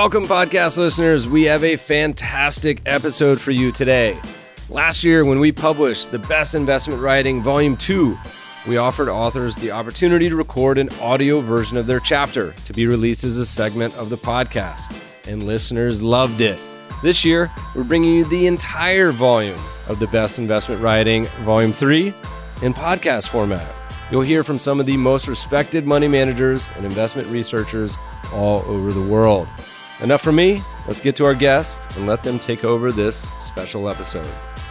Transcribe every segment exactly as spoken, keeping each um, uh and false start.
Welcome, podcast listeners. We have a fantastic episode for you today. Last year, when we published The Best Investment Writing Volume two, we offered authors the opportunity to record an audio version of their chapter to be released as a segment of the podcast, and listeners loved it. This year, we're bringing you the entire volume of The Best Investment Writing Volume three in podcast format. You'll hear from some of the most respected money managers and investment researchers all over the world. Enough from me. Let's get to our guests and let them take over this special episode.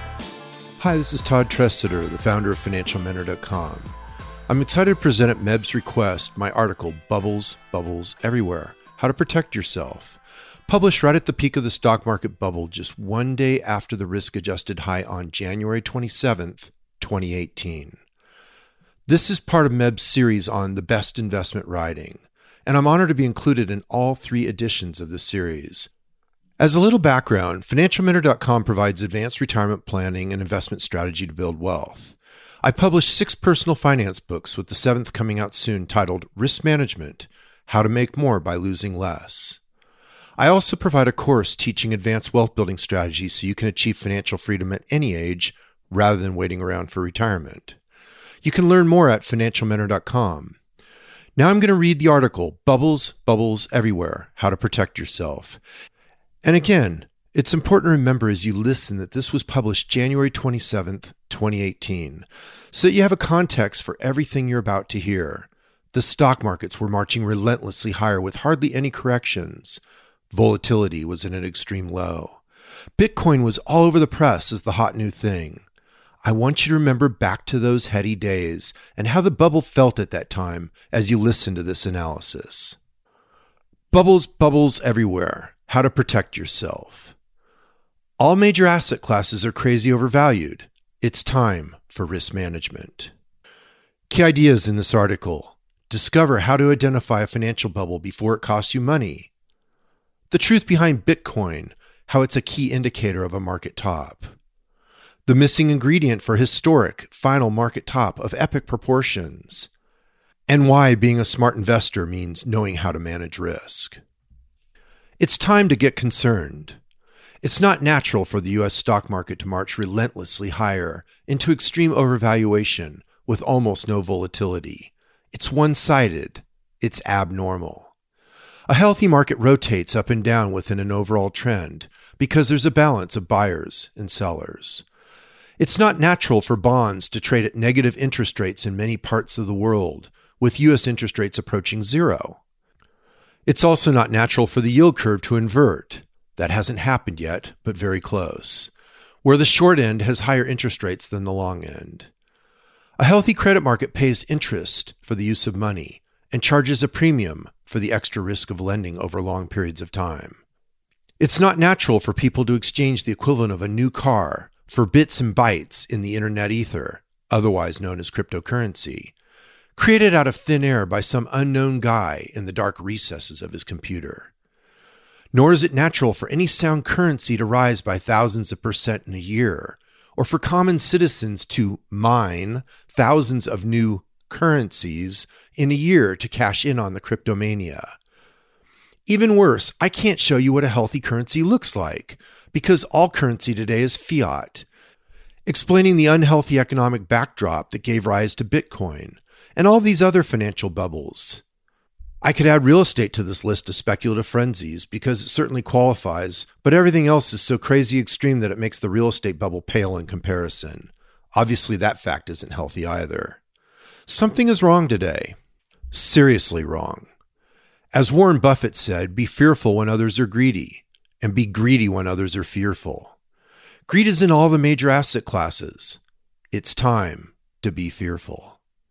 Hi, this is Todd Tresidder, the founder of Financial Mentor dot com. I'm excited to present at Meb's request my article, Bubbles, Bubbles Everywhere, How to Protect Yourself, published right at the peak of the stock market bubble just one day after the risk-adjusted high on January twenty-seventh, twenty eighteen. This is part of Meb's series on the best investment writing, and I'm honored to be included in all three editions of this series. As a little background, Financial Mentor dot com provides advanced retirement planning and investment strategy to build wealth. I published six personal finance books, with the seventh coming out soon, titled Risk Management: How to Make More by Losing Less. I also provide a course teaching advanced wealth building strategies so you can achieve financial freedom at any age rather than waiting around for retirement. You can learn more at Financial Mentor dot com. Now I'm going to read the article, Bubbles, Bubbles Everywhere, How to Protect Yourself. And again, it's important to remember as you listen that this was published January twenty-seventh, twenty eighteen, so that you have a context for everything you're about to hear. The stock markets were marching relentlessly higher with hardly any corrections. Volatility was at an extreme low. Bitcoin was all over the press as the hot new thing. I want you to remember back to those heady days and how the bubble felt at that time as you listen to this analysis. Bubbles, bubbles everywhere. How to protect yourself. All major asset classes are crazy overvalued. It's time for risk management. Key ideas in this article. Discover how to identify a financial bubble before it costs you money. The truth behind Bitcoin, how it's a key indicator of a market top. The missing ingredient for historic, final market top of epic proportions. And why being a smart investor means knowing how to manage risk. It's time to get concerned. It's not natural for the U S stock market to march relentlessly higher into extreme overvaluation with almost no volatility. It's one-sided. It's abnormal. A healthy market rotates up and down within an overall trend because there's a balance of buyers and sellers. It's not natural for bonds to trade at negative interest rates in many parts of the world, with U S interest rates approaching zero. It's also not natural for the yield curve to invert. That hasn't happened yet, but very close, where the short end has higher interest rates than the long end. A healthy credit market pays interest for the use of money and charges a premium for the extra risk of lending over long periods of time. It's not natural for people to exchange the equivalent of a new car for bits and bytes in the internet ether, otherwise known as cryptocurrency, created out of thin air by some unknown guy in the dark recesses of his computer. Nor is it natural for any sound currency to rise by thousands of percent in a year, or for common citizens to mine thousands of new currencies in a year to cash in on the cryptomania. Even worse, I can't show you what a healthy currency looks like, because all currency today is fiat, explaining the unhealthy economic backdrop that gave rise to Bitcoin and all these other financial bubbles. I could add real estate to this list of speculative frenzies because it certainly qualifies, but everything else is so crazy extreme that it makes the real estate bubble pale in comparison. Obviously, that fact isn't healthy either. Something is wrong today. Seriously wrong. As Warren Buffett said, be fearful when others are greedy, and be greedy when others are fearful. Greed is in all the major asset classes. It's time to be fearful.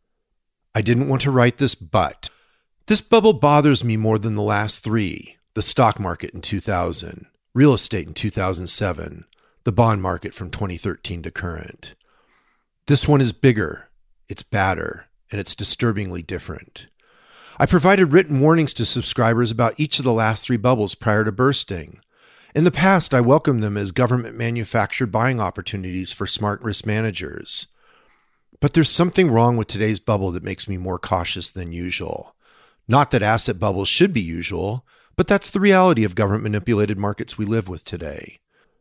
I didn't want to write this, but this bubble bothers me more than the last three. The stock market in two thousand, real estate in two thousand seven, the bond market from twenty thirteen to current. This one is bigger, it's badder, and it's disturbingly different. I provided written warnings to subscribers about each of the last three bubbles prior to bursting. In the past, I welcomed them as government-manufactured buying opportunities for smart risk managers. But there's something wrong with today's bubble that makes me more cautious than usual. Not that asset bubbles should be usual, but But that's the reality of government-manipulated markets we live with today.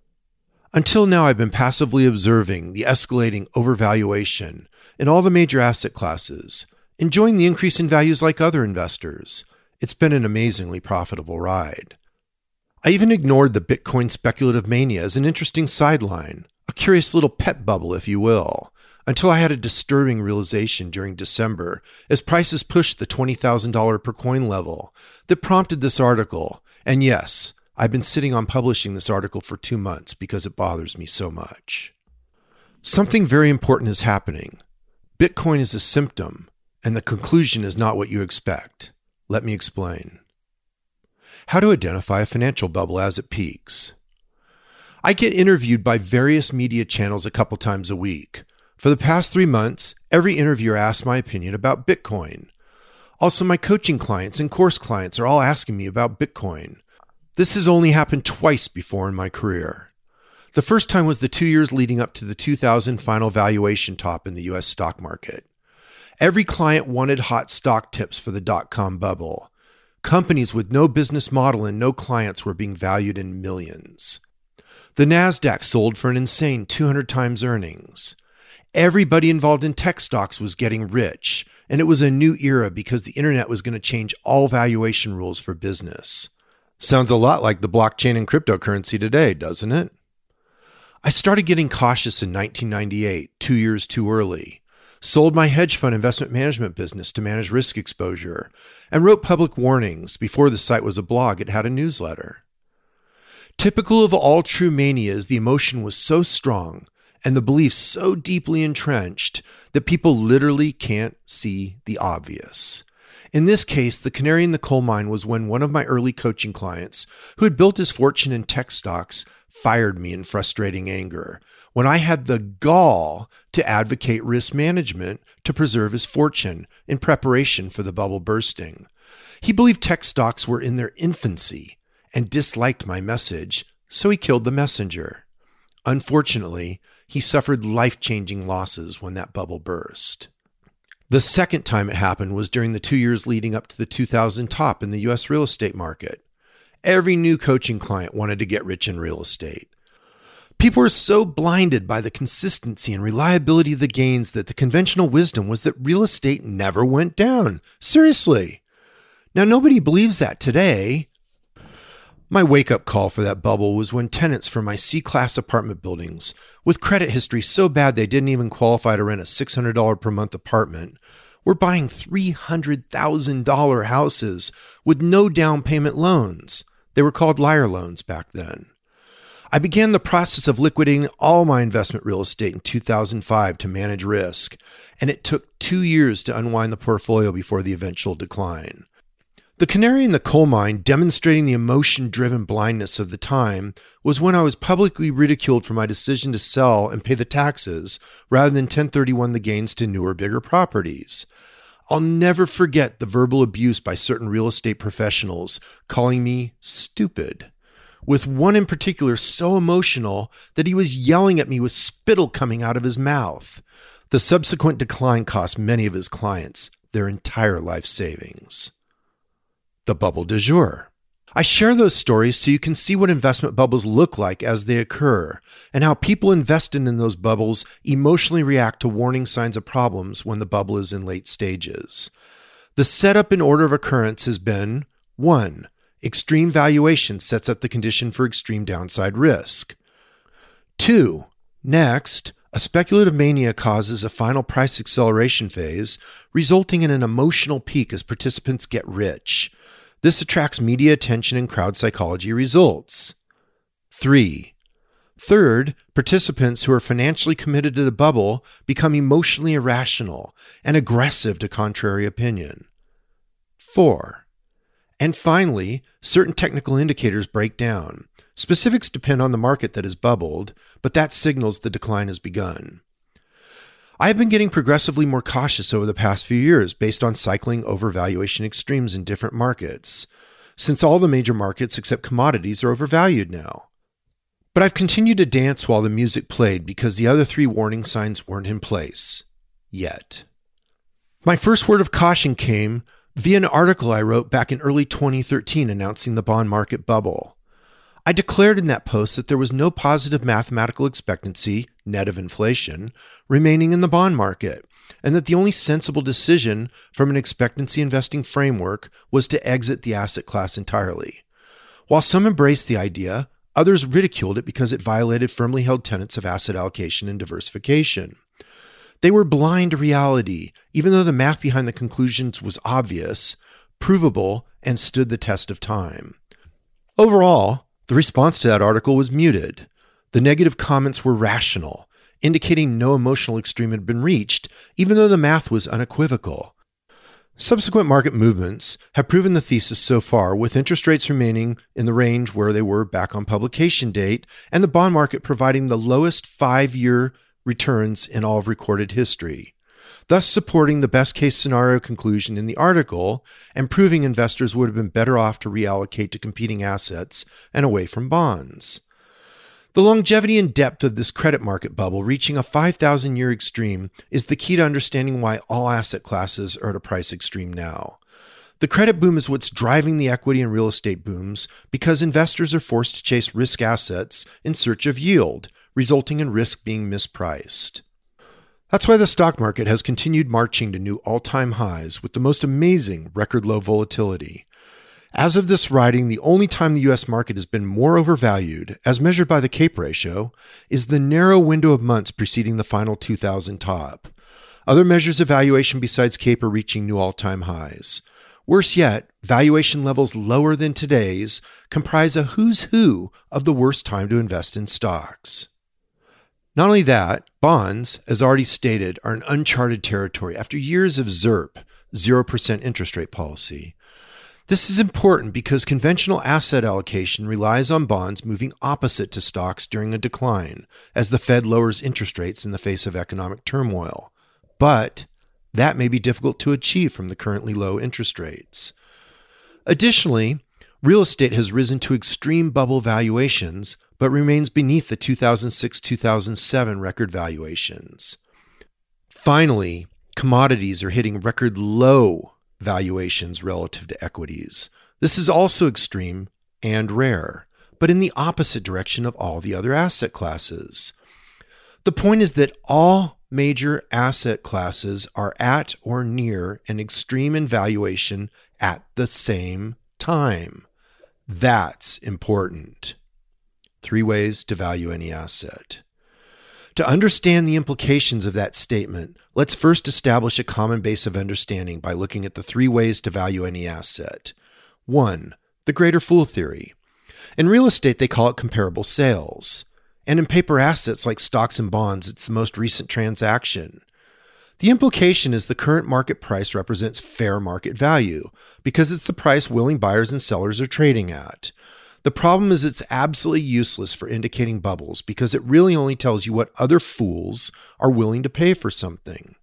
Until now, I've been passively observing the escalating overvaluation in all the major asset classes, enjoying the increase in values like other investors. It's been an amazingly profitable ride. I even ignored the Bitcoin speculative mania as an interesting sideline, a curious little pet bubble, if you will, until I had a disturbing realization during December as prices pushed the twenty thousand dollars per coin level that prompted this article. And yes, I've been sitting on publishing this article for two months because it bothers me so much. Something very important is happening. Bitcoin is a symptom, and the conclusion is not what you expect. Let me explain. How to identify a financial bubble as it peaks. I get interviewed by various media channels a couple times a week. For the past three months, every interviewer asks my opinion about Bitcoin. Also, my coaching clients and course clients are all asking me about Bitcoin. This has only happened twice before in my career. The first time was the two years leading up to the two thousand final valuation top in the U S stock market. Every client wanted hot stock tips for the dot-com bubble. Companies with no business model and no clients were being valued in millions. The NASDAQ sold for an insane two hundred times earnings. Everybody involved in tech stocks was getting rich, and it was a new era because the internet was going to change all valuation rules for business. Sounds a lot like the blockchain and cryptocurrency today, doesn't it? I started getting cautious in nineteen ninety-eight, two years too early. Sold my hedge fund investment management business to manage risk exposure, and wrote public warnings. Before the site was a blog, it had a newsletter. Typical of all true manias, the emotion was so strong and the belief so deeply entrenched that people literally can't see the obvious. In this case, the canary in the coal mine was when one of my early coaching clients, who had built his fortune in tech stocks, fired me in frustrating anger when I had the gall to advocate risk management to preserve his fortune in preparation for the bubble bursting. He believed tech stocks were in their infancy and disliked my message, so he killed the messenger. Unfortunately, he suffered life-changing losses when that bubble burst. The second time it happened was during the two years leading up to the two thousand top in the U S real estate market. Every new coaching client wanted to get rich in real estate. People were so blinded by the consistency and reliability of the gains that the conventional wisdom was that real estate never went down. Seriously. Now, nobody believes that today. My wake-up call for that bubble was when tenants for my C-class apartment buildings, with credit history so bad they didn't even qualify to rent a six hundred dollars per month apartment, were buying three hundred thousand dollars houses with no down payment loans. They were called liar loans back then. I began the process of liquidating all my investment real estate in two thousand five to manage risk, and it took two years to unwind the portfolio before the eventual decline. The canary in the coal mine demonstrating the emotion-driven blindness of the time was when I was publicly ridiculed for my decision to sell and pay the taxes rather than ten thirty-one the gains to newer, bigger properties. I'll never forget the verbal abuse by certain real estate professionals calling me stupid, with one in particular so emotional that he was yelling at me with spittle coming out of his mouth. The subsequent decline cost many of his clients their entire life savings. The bubble du jour. I share those stories so you can see what investment bubbles look like as they occur, and how people invested in those bubbles emotionally react to warning signs of problems when the bubble is in late stages. The setup in order of occurrence has been one. Extreme valuation sets up the condition for extreme downside risk. Two. Next, a speculative mania causes a final price acceleration phase, resulting in an emotional peak as participants get rich. This attracts media attention and crowd psychology results. Three. Third, participants who are financially committed to the bubble become emotionally irrational and aggressive to contrary opinion. Four. And finally, certain technical indicators break down. Specifics depend on the market that is bubbled, but that signals the decline has begun. I have been getting progressively more cautious over the past few years based on cycling overvaluation extremes in different markets, since all the major markets except commodities are overvalued now. But I've continued to dance while the music played because the other three warning signs weren't in place. Yet. My first word of caution came via an article I wrote back in early twenty thirteen announcing the bond market bubble. I declared in that post that there was no positive mathematical expectancy, net of inflation, remaining in the bond market, and that the only sensible decision from an expectancy investing framework was to exit the asset class entirely. While some embraced the idea, others ridiculed it because it violated firmly held tenets of asset allocation and diversification. They were blind to reality, even though the math behind the conclusions was obvious, provable, and stood the test of time. Overall, the response to that article was muted. The negative comments were rational, indicating no emotional extreme had been reached, even though the math was unequivocal. Subsequent market movements have proven the thesis so far, with interest rates remaining in the range where they were back on publication date, and the bond market providing the lowest five-year returns in all of recorded history, thus supporting the best-case scenario conclusion in the article and proving investors would have been better off to reallocate to competing assets and away from bonds. The longevity and depth of this credit market bubble reaching a five thousand year extreme is the key to understanding why all asset classes are at a price extreme now. The credit boom is what's driving the equity and real estate booms because investors are forced to chase risk assets in search of yield, resulting in risk being mispriced. That's why the stock market has continued marching to new all-time highs with the most amazing record low volatility. As of this writing, the only time the U S market has been more overvalued, as measured by the CAPE ratio, is the narrow window of months preceding the final two thousand top. Other measures of valuation besides CAPE are reaching new all-time highs. Worse yet, valuation levels lower than today's comprise a who's who of the worst time to invest in stocks. Not only that, bonds, as already stated, are in uncharted territory after years of ZIRP, zero percent interest rate policy. This is important because conventional asset allocation relies on bonds moving opposite to stocks during a decline, as the Fed lowers interest rates in the face of economic turmoil. But that may be difficult to achieve from the currently low interest rates. Additionally, real estate has risen to extreme bubble valuations, but remains beneath the two thousand six to two thousand seven record valuations. Finally, commodities are hitting record low valuations relative to equities. This is also extreme and rare, but in the opposite direction of all the other asset classes. The point is that all major asset classes are at or near an extreme in valuation at the same time. That's important. Three ways to value any asset. To understand the implications of that statement, let's first establish a common base of understanding by looking at the three ways to value any asset. One, the greater fool theory. In real estate, they call it comparable sales. And in paper assets like stocks and bonds, it's the most recent transaction. The implication is the current market price represents fair market value because it's the price willing buyers and sellers are trading at. The problem is it's absolutely useless for indicating bubbles because it really only tells you what other fools are willing to pay for something.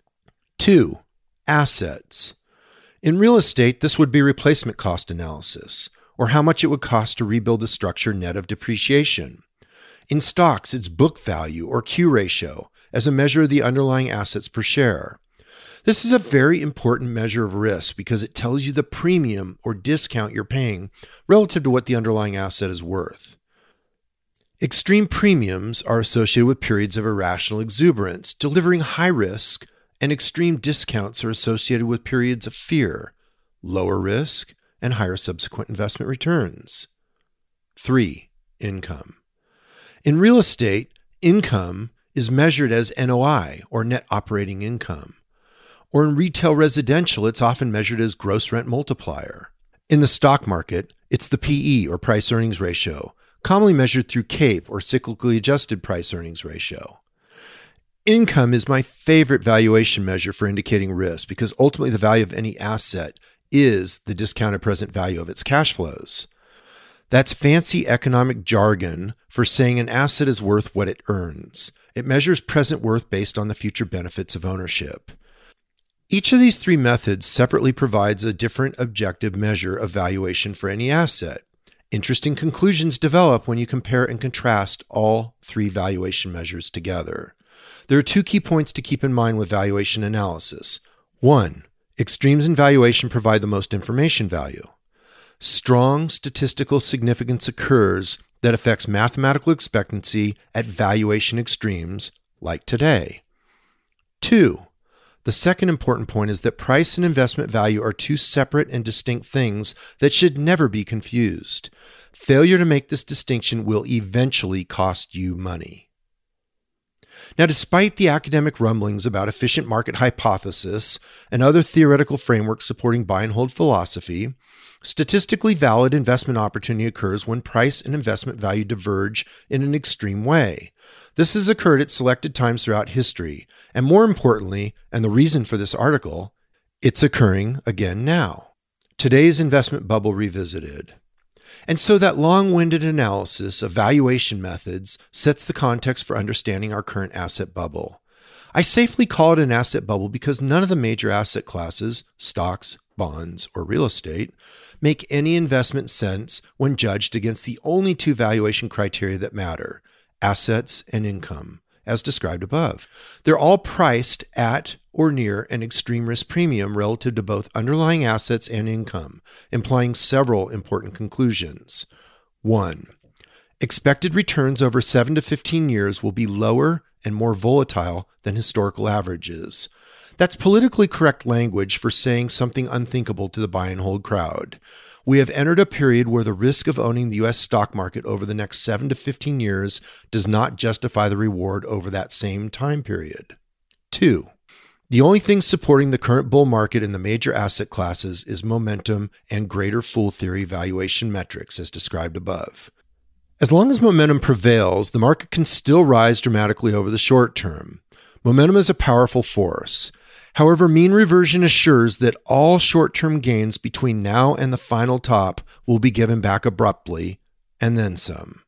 Two, assets. In real estate, this would be replacement cost analysis, or how much it would cost to rebuild the structure net of depreciation. In stocks, it's book value or Q ratio as a measure of the underlying assets per share. This is a very important measure of risk because it tells you the premium or discount you're paying relative to what the underlying asset is worth. Extreme premiums are associated with periods of irrational exuberance, delivering high risk, and extreme discounts are associated with periods of fear, lower risk, and higher subsequent investment returns. Three, income. In real estate, income is measured as N O I, or net operating income. Or in retail residential, it's often measured as gross rent multiplier. In the stock market, it's the P E, or price earnings ratio, commonly measured through CAPE, or cyclically adjusted price earnings ratio. Income is my favorite valuation measure for indicating risk because ultimately the value of any asset is the discounted present value of its cash flows. That's fancy economic jargon for saying an asset is worth what it earns. It measures present worth based on the future benefits of ownership. Each of these three methods separately provides a different objective measure of valuation for any asset. Interesting conclusions develop when you compare and contrast all three valuation measures together. There are two key points to keep in mind with valuation analysis. One, Extremes in valuation provide the most information value. Strong statistical significance occurs that affects mathematical expectancy at valuation extremes, like today. Two, the second important point is that price and investment value are two separate and distinct things that should never be confused. Failure to make this distinction will eventually cost you money. Now, despite the academic rumblings about efficient market hypothesis and other theoretical frameworks supporting buy and hold philosophy, statistically valid investment opportunity occurs when price and investment value diverge in an extreme way. This has occurred at selected times throughout history, and more importantly, and the reason for this article, it's occurring again now. Today's investment bubble revisited. And so that long-winded analysis of valuation methods sets the context for understanding our current asset bubble. I safely call it an asset bubble because none of the major asset classes, stocks, bonds, or real estate, make any investment sense when judged against the only two valuation criteria that matter, assets and income, as described above. They're all priced at or near an extreme risk premium relative to both underlying assets and income, implying several important conclusions. One, expected returns over seven to fifteen years will be lower and more volatile than historical averages. That's politically correct language for saying something unthinkable to the buy and hold crowd. We have entered a period where the risk of owning the U S stock market over the next seven to fifteen years does not justify the reward over that same time period. Two, the only thing supporting the current bull market in the major asset classes is momentum and greater fool theory valuation metrics as described above. As long as momentum prevails, the market can still rise dramatically over the short term. Momentum is a powerful force. However, mean reversion assures that all short-term gains between now and the final top will be given back abruptly, and then some.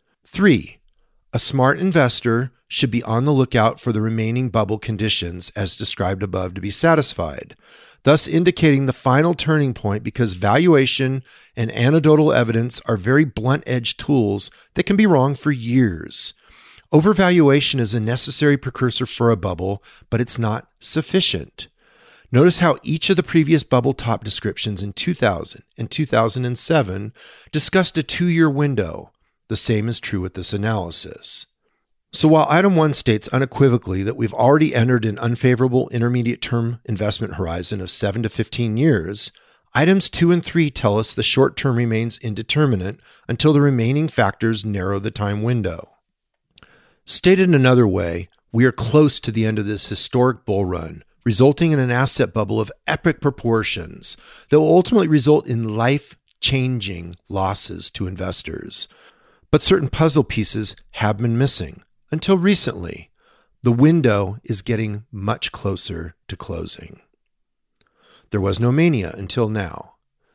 Three, a smart investor should be on the lookout for the remaining bubble conditions as described above to be satisfied, thus indicating the final turning point because valuation and anecdotal evidence are very blunt-edged tools that can be wrong for years. Overvaluation is a necessary precursor for a bubble, but it's not sufficient. Notice how each of the previous bubble top descriptions in two thousand and two thousand seven discussed a two-year window. The same is true with this analysis. So while item one states unequivocally that we've already entered an unfavorable intermediate-term investment horizon of seven to fifteen years, items two and three tell us the short term remains indeterminate until the remaining factors narrow the time window. Stated another way, we are close to the end of this historic bull run, resulting in an asset bubble of epic proportions that will ultimately result in life-changing losses to investors. But certain puzzle pieces have been missing. Until recently, the window is getting much closer to closing. There was no mania until now.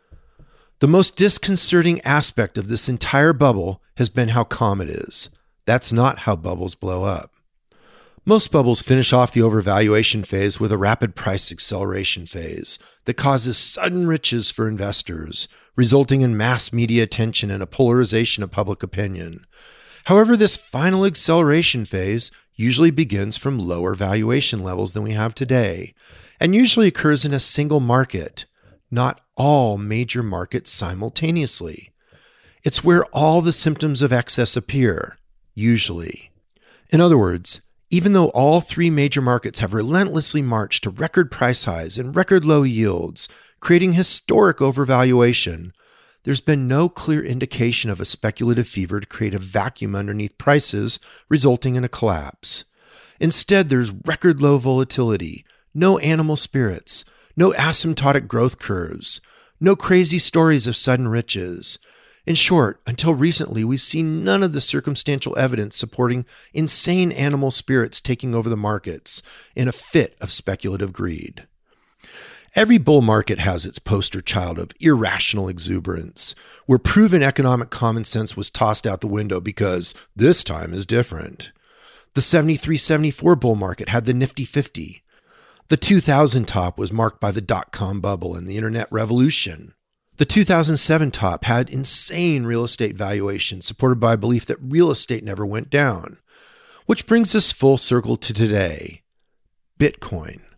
The most disconcerting aspect of this entire bubble has been how calm it is. That's not how bubbles blow up. Most bubbles finish off the overvaluation phase with a rapid price acceleration phase that causes sudden riches for investors, resulting in mass media attention and a polarization of public opinion. However, this final acceleration phase usually begins from lower valuation levels than we have today, and usually occurs in a single market, not all major markets simultaneously. It's where all the symptoms of excess appear. Usually. In other words, even though all three major markets have relentlessly marched to record price highs and record low yields, creating historic overvaluation, there's been no clear indication of a speculative fever to create a vacuum underneath prices, resulting in a collapse. Instead, there's record low volatility, no animal spirits, no asymptotic growth curves, no crazy stories of sudden riches. In short, until recently, we've seen none of the circumstantial evidence supporting insane animal spirits taking over the markets in a fit of speculative greed. Every bull market has its poster child of irrational exuberance, where proven economic common sense was tossed out the window because this time is different. The seventy-three seventy-four bull market had the Nifty fifty. The two thousand top was marked by the dot-com bubble and the internet revolution. The two thousand seven top had insane real estate valuations supported by a belief that real estate never went down, which brings us full circle to today, Bitcoin,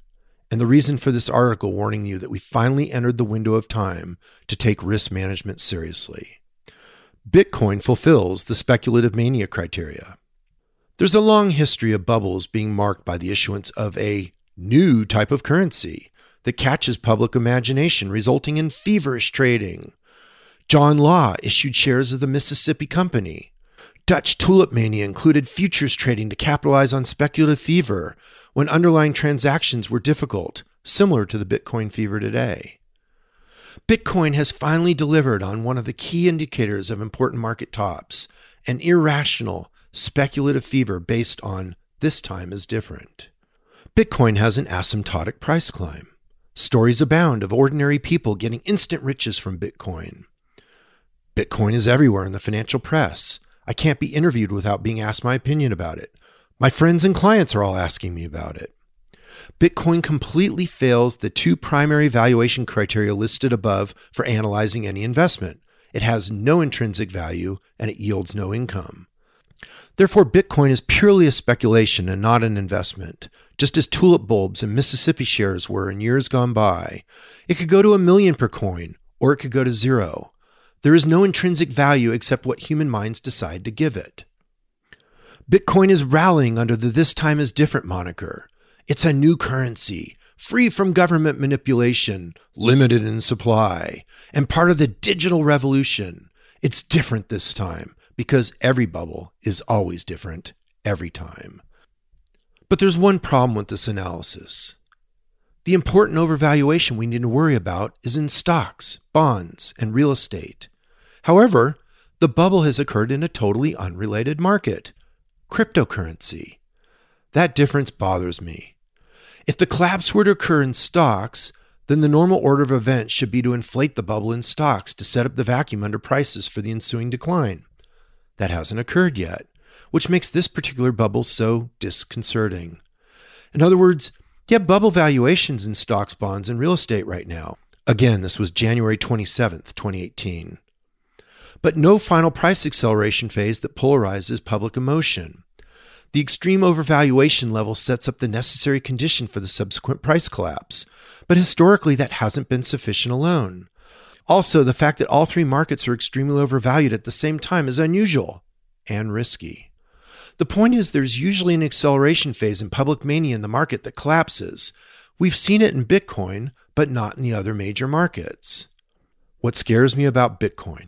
and the reason for this article warning you that we finally entered the window of time to take risk management seriously. Bitcoin fulfills the speculative mania criteria. There's a long history of bubbles being marked by the issuance of a new type of currency that catches public imagination, resulting in feverish trading. John Law issued shares of the Mississippi Company. Dutch tulip mania included futures trading to capitalize on speculative fever when underlying transactions were difficult, similar to the Bitcoin fever today. Bitcoin has finally delivered on one of the key indicators of important market tops, an irrational, speculative fever based on this time is different. Bitcoin has an asymptotic price climb. Stories abound of ordinary people getting instant riches from Bitcoin. Bitcoin is everywhere in the financial press. I can't be interviewed without being asked my opinion about it. My friends and clients are all asking me about it. Bitcoin completely fails the two primary valuation criteria listed above for analyzing any investment. It has no intrinsic value and it yields no income. Therefore, Bitcoin is purely a speculation and not an investment, just as tulip bulbs and Mississippi shares were in years gone by. It could go to a million per coin, or it could go to zero. There is no intrinsic value except what human minds decide to give it. Bitcoin is rallying under the "this time is different" moniker. It's a new currency, free from government manipulation, limited in supply, and part of the digital revolution. It's different this time because every bubble is always different every time. But there's one problem with this analysis. The important overvaluation we need to worry about is in stocks, bonds, and real estate. However, the bubble has occurred in a totally unrelated market, cryptocurrency. That difference bothers me. If the collapse were to occur in stocks, then the normal order of events should be to inflate the bubble in stocks to set up the vacuum under prices for the ensuing decline. That hasn't occurred yet, which makes this particular bubble so disconcerting. In other words, you have bubble valuations in stocks, bonds, and real estate right now. Again, this was January twenty-seventh, twenty eighteen. But no final price acceleration phase that polarizes public emotion. The extreme overvaluation level sets up the necessary condition for the subsequent price collapse, but historically that hasn't been sufficient alone. Also, the fact that all three markets are extremely overvalued at the same time is unusual and risky. The point is there's usually an acceleration phase in public mania in the market that collapses. We've seen it in Bitcoin, but not in the other major markets. What scares me about Bitcoin?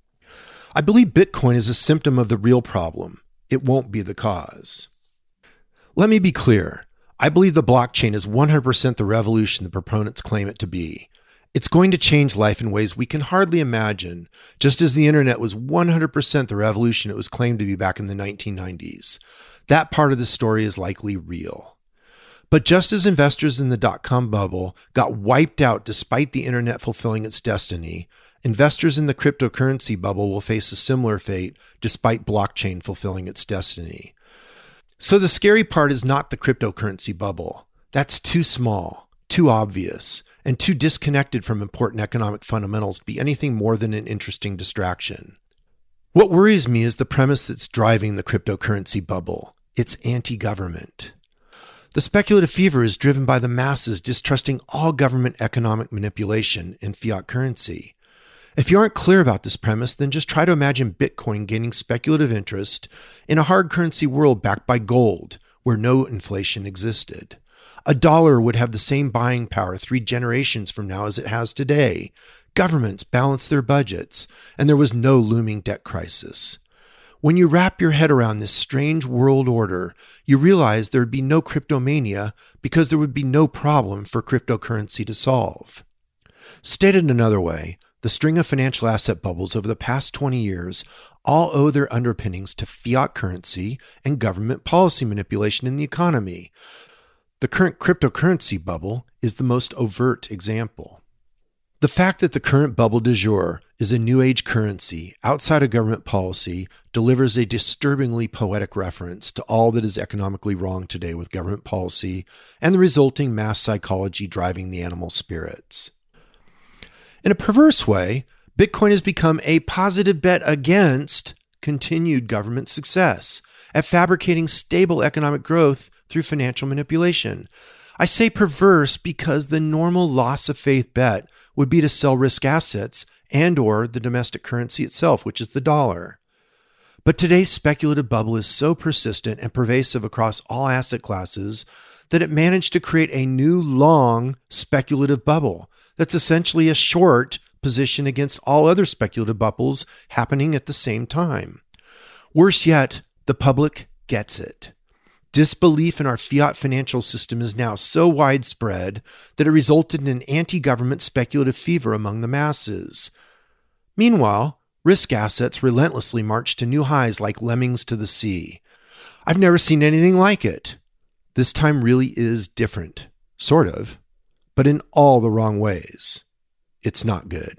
I believe Bitcoin is a symptom of the real problem. It won't be the cause. Let me be clear. I believe the blockchain is one hundred percent the revolution the proponents claim it to be. It's going to change life in ways we can hardly imagine, just as the internet was one hundred percent the revolution it was claimed to be back in the nineteen nineties. That part of the story is likely real. But just as investors in the dot-com bubble got wiped out despite the internet fulfilling its destiny, investors in the cryptocurrency bubble will face a similar fate despite blockchain fulfilling its destiny. So the scary part is not the cryptocurrency bubble. That's too small, too obvious, and too disconnected from important economic fundamentals to be anything more than an interesting distraction. What worries me is the premise that's driving the cryptocurrency bubble. It's anti-government. The speculative fever is driven by the masses distrusting all government economic manipulation in fiat currency. If you aren't clear about this premise, then just try to imagine Bitcoin gaining speculative interest in a hard currency world backed by gold, where no inflation existed. A dollar would have the same buying power three generations from now as it has today. Governments balanced their budgets, and there was no looming debt crisis. When you wrap your head around this strange world order, you realize there would be no cryptomania because there would be no problem for cryptocurrency to solve. Stated another way, the string of financial asset bubbles over the past twenty years all owe their underpinnings to fiat currency and government policy manipulation in the economy. The current cryptocurrency bubble is the most overt example. The fact that the current bubble du jour is a new age currency outside of government policy delivers a disturbingly poetic reference to all that is economically wrong today with government policy and the resulting mass psychology driving the animal spirits. In a perverse way, Bitcoin has become a positive bet against continued government success at fabricating stable economic growth through financial manipulation. I say perverse because the normal loss of faith bet would be to sell risk assets and or the domestic currency itself, which is the dollar. But today's speculative bubble is so persistent and pervasive across all asset classes that it managed to create a new long speculative bubble that's essentially a short position against all other speculative bubbles happening at the same time. Worse yet, the public gets it. Disbelief in our fiat financial system is now so widespread that it resulted in an anti-government speculative fever among the masses. Meanwhile, risk assets relentlessly march to new highs like lemmings to the sea. I've never seen anything like it. This time really is different, sort of, but in all the wrong ways. It's not good.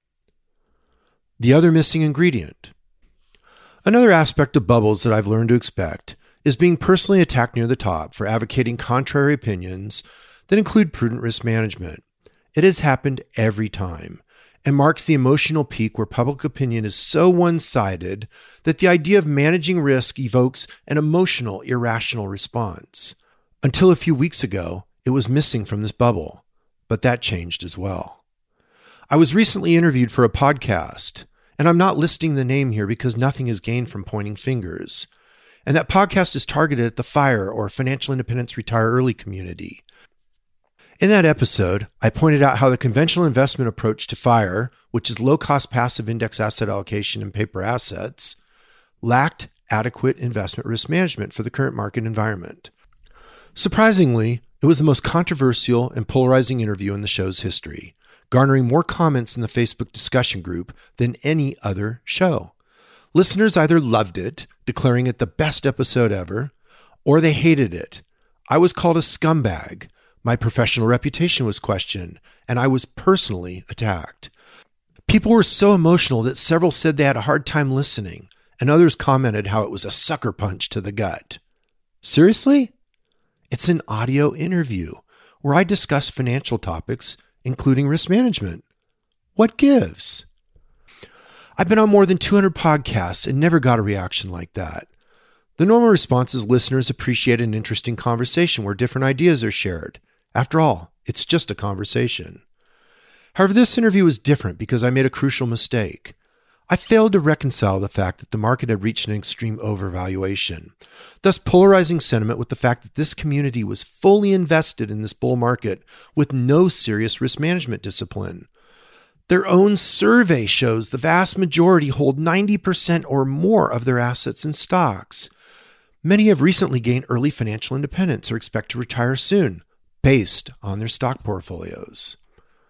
The other missing ingredient. Another aspect of bubbles that I've learned to expect is being personally attacked near the top for advocating contrary opinions that include prudent risk management. It has happened every time and marks the emotional peak where public opinion is so one-sided that the idea of managing risk evokes an emotional, irrational response. Until a few weeks ago, it was missing from this bubble, but that changed as well. I was recently interviewed for a podcast, and I'm not listing the name here because nothing is gained from pointing fingers. And that podcast is targeted at the FIRE, or Financial Independence Retire Early community. In that episode, I pointed out how the conventional investment approach to FIRE, which is low-cost passive index asset allocation in paper assets, lacked adequate investment risk management for the current market environment. Surprisingly, it was the most controversial and polarizing interview in the show's history, garnering more comments in the Facebook discussion group than any other show. Listeners either loved it, declaring it the best episode ever, or they hated it. I was called a scumbag. My professional reputation was questioned, and I was personally attacked. People were so emotional that several said they had a hard time listening, and others commented how it was a sucker punch to the gut. Seriously? It's an audio interview where I discuss financial topics, including risk management. What gives? I've been on more than two hundred podcasts and never got a reaction like that. The normal response is listeners appreciate an interesting conversation where different ideas are shared. After all, it's just a conversation. However, this interview was different because I made a crucial mistake. I failed to reconcile the fact that the market had reached an extreme overvaluation, thus polarizing sentiment with the fact that this community was fully invested in this bull market with no serious risk management discipline. Their own survey shows the vast majority hold ninety percent or more of their assets in stocks. Many have recently gained early financial independence or expect to retire soon, based on their stock portfolios.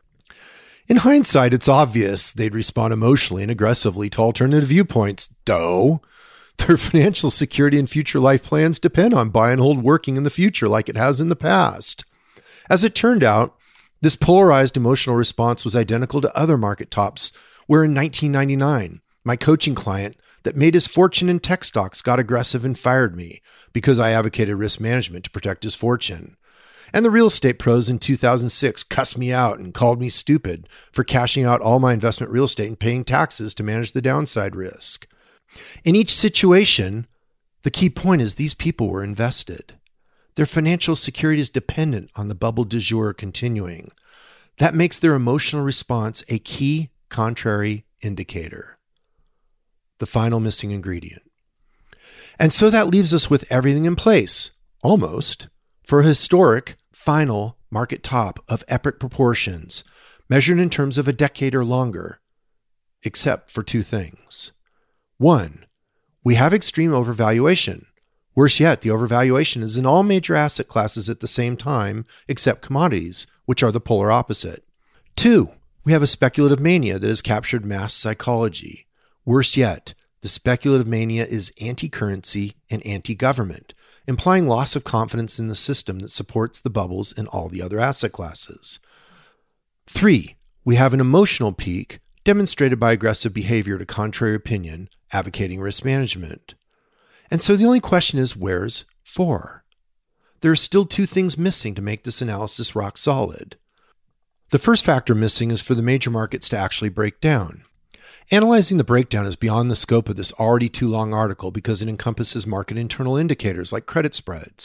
In hindsight, it's obvious they'd respond emotionally and aggressively to alternative viewpoints. Doh. Their financial security and future life plans depend on buy and hold working in the future like it has in the past. As it turned out, this polarized emotional response was identical to other market tops, where in nineteen ninety-nine, my coaching client that made his fortune in tech stocks got aggressive and fired me because I advocated risk management to protect his fortune. And the real estate pros in two thousand six cussed me out and called me stupid for cashing out all my investment real estate and paying taxes to manage the downside risk. In each situation, the key point is these people were invested. Their financial security is dependent on the bubble du jour continuing. That makes their emotional response a key contrary indicator. The final missing ingredient. And so that leaves us with everything in place, almost, for a historic, final market top of epic proportions, measured in terms of a decade or longer, except for two things. One, we have extreme overvaluation. Worse yet, the overvaluation is in all major asset classes at the same time, except commodities, which are the polar opposite. Two, we have a speculative mania that has captured mass psychology. Worse yet, the speculative mania is anti-currency and anti-government, implying loss of confidence in the system that supports the bubbles in all the other asset classes. Three, we have an emotional peak demonstrated by aggressive behavior to contrary opinion, advocating risk management. And so the only question is, where's four? There are still two things missing to make this analysis rock solid. The first factor missing is for the major markets to actually break down. Analyzing the breakdown is beyond the scope of this already too long article because it encompasses market internal indicators like credit spreads,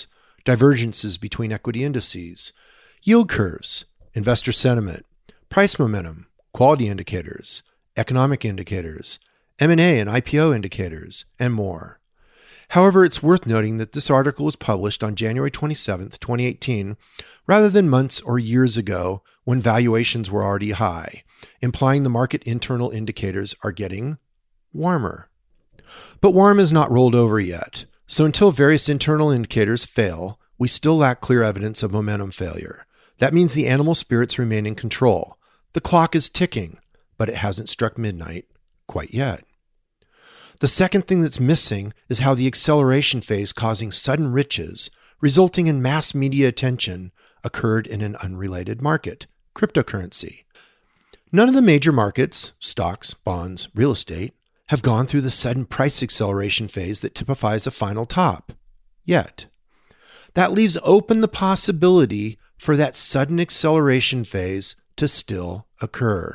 divergences between equity indices, yield curves, investor sentiment, price momentum, quality indicators, economic indicators, M and A and I P O indicators, and more. However, it's worth noting that this article was published on January twenty-seventh, twenty eighteen, rather than months or years ago when valuations were already high, implying the market internal indicators are getting warmer. But warm is not rolled over yet, so until various internal indicators fail, we still lack clear evidence of momentum failure. That means the animal spirits remain in control. The clock is ticking, but it hasn't struck midnight quite yet. The second thing that's missing is how the acceleration phase causing sudden riches, resulting in mass media attention, occurred in an unrelated market, cryptocurrency. None of the major markets, stocks, bonds, real estate, have gone through the sudden price acceleration phase that typifies a final top, yet. That leaves open the possibility for that sudden acceleration phase to still occur.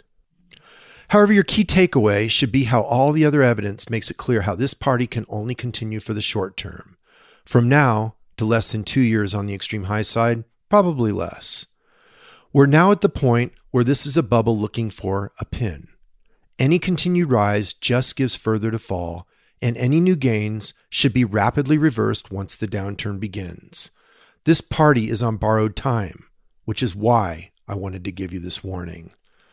However, your key takeaway should be how all the other evidence makes it clear how this party can only continue for the short term. From now to less than two years on the extreme high side, probably less. We're now at the point where this is a bubble looking for a pin. Any continued rise just gives further to fall, and any new gains should be rapidly reversed once the downturn begins. This party is on borrowed time, which is why I wanted to give you this warning.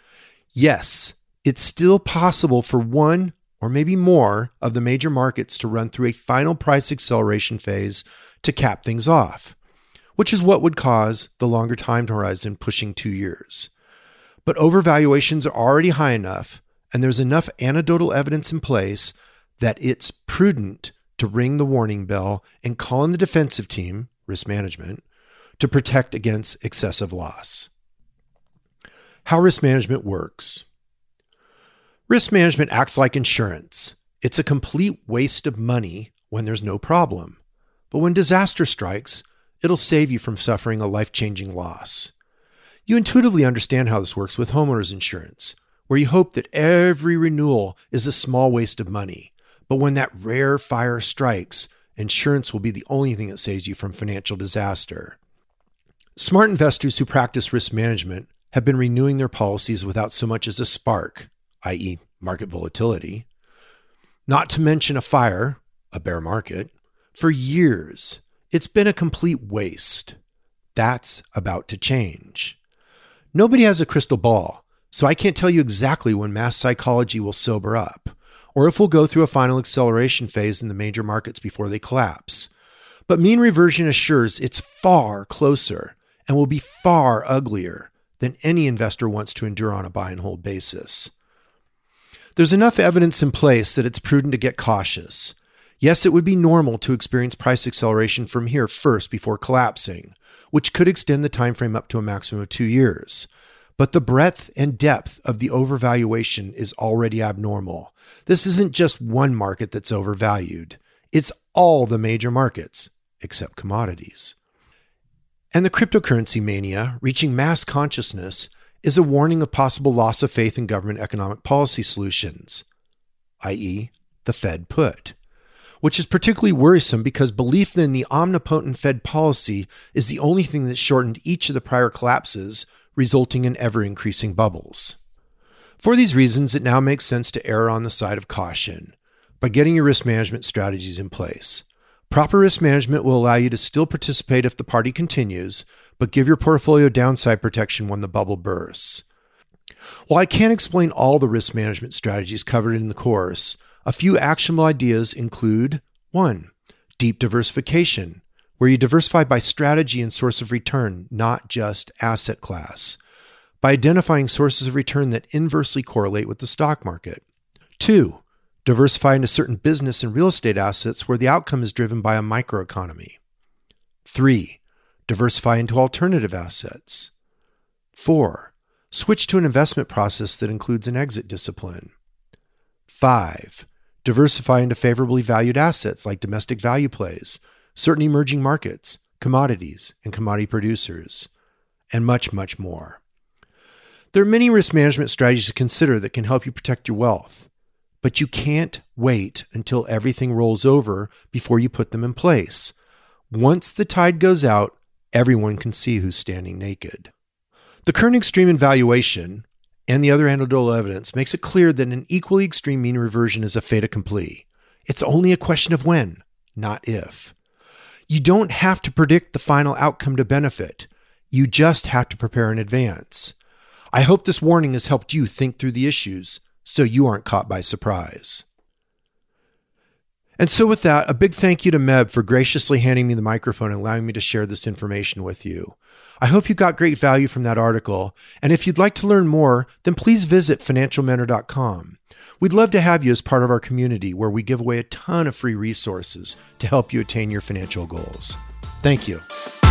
Yes, it's still possible for one or maybe more of the major markets to run through a final price acceleration phase to cap things off, which is what would cause the longer time horizon pushing two years. But overvaluations are already high enough, and there's enough anecdotal evidence in place that it's prudent to ring the warning bell and call in the defensive team, risk management, to protect against excessive loss. How risk management works. Risk management acts like insurance. It's a complete waste of money when there's no problem. But when disaster strikes, it'll save you from suffering a life-changing loss. You intuitively understand how this works with homeowners insurance, where you hope that every renewal is a small waste of money. But when that rare fire strikes, insurance will be the only thing that saves you from financial disaster. Smart investors who practice risk management have been renewing their policies without so much as a spark, that is market volatility, not to mention a fire, a bear market, for years. It's been a complete waste. That's about to change. Nobody has a crystal ball, so I can't tell you exactly when mass psychology will sober up, or if we'll go through a final acceleration phase in the major markets before they collapse. But mean reversion assures it's far closer and will be far uglier than any investor wants to endure on a buy and hold basis. There's enough evidence in place that it's prudent to get cautious. Yes, it would be normal to experience price acceleration from here first before collapsing, which could extend the time frame up to a maximum of two years. But the breadth and depth of the overvaluation is already abnormal. This isn't just one market that's overvalued. It's all the major markets, except commodities. And the cryptocurrency mania, reaching mass consciousness, is a warning of possible loss of faith in government economic policy solutions, that is the Fed put, which is particularly worrisome because belief in the omnipotent Fed policy is the only thing that shortened each of the prior collapses, resulting in ever-increasing bubbles. For these reasons, it now makes sense to err on the side of caution by getting your risk management strategies in place. Proper risk management will allow you to still participate if the party continues, but give your portfolio downside protection when the bubble bursts. While I can't explain all the risk management strategies covered in the course, a few actionable ideas include one. Deep diversification, where you diversify by strategy and source of return, not just asset class, by identifying sources of return that inversely correlate with the stock market. Two. Diversify into certain business and real estate assets where the outcome is driven by a microeconomy. Three. Diversify into alternative assets. Four. Switch to an investment process that includes an exit discipline. Five. Diversify into favorably valued assets like domestic value plays, certain emerging markets, commodities, and commodity producers, and much, much more. There are many risk management strategies to consider that can help you protect your wealth, but you can't wait until everything rolls over before you put them in place. Once the tide goes out, everyone can see who's standing naked. The current extreme in valuation and the other anecdotal evidence makes it clear that an equally extreme mean reversion is a fait accompli. It's only a question of when, not if. You don't have to predict the final outcome to benefit. You just have to prepare in advance. I hope this warning has helped you think through the issues so you aren't caught by surprise. And so with that, a big thank you to Meb for graciously handing me the microphone and allowing me to share this information with you. I hope you got great value from that article. And if you'd like to learn more, then please visit financial mentor dot com. We'd love to have you as part of our community where we give away a ton of free resources to help you attain your financial goals. Thank you.